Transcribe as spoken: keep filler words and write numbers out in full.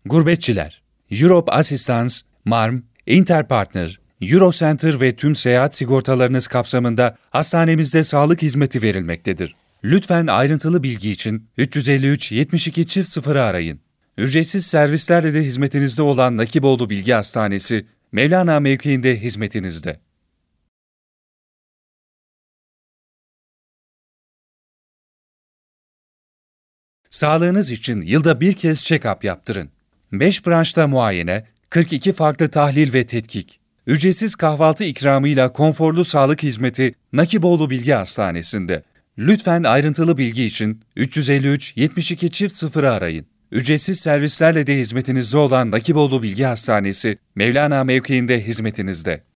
Gurbetçiler, Europe Assistance, Marm, Interpartner, Eurocenter ve tüm seyahat sigortalarınız kapsamında hastanemizde sağlık hizmeti verilmektedir. Lütfen ayrıntılı bilgi için üç yüz elli üç yetmiş iki çift sıfırı arayın. Ücretsiz servislerle de hizmetinizde olan Nakiboğlu Bilgi Hastanesi, Mevlana mevkiinde hizmetinizde. Sağlığınız için yılda bir kez check-up yaptırın. beş branşta muayene, kırk iki farklı tahlil ve tetkik. Ücretsiz kahvaltı ikramıyla konforlu sağlık hizmeti Nakiboğlu Bilgi Hastanesi'nde. Lütfen ayrıntılı bilgi için üç yüz elli üç yetmiş iki çift sıfırı arayın. Ücretsiz servislerle de hizmetinizde olan Nakiboğlu Bilgi Hastanesi, Mevlana mevkiinde hizmetinizde.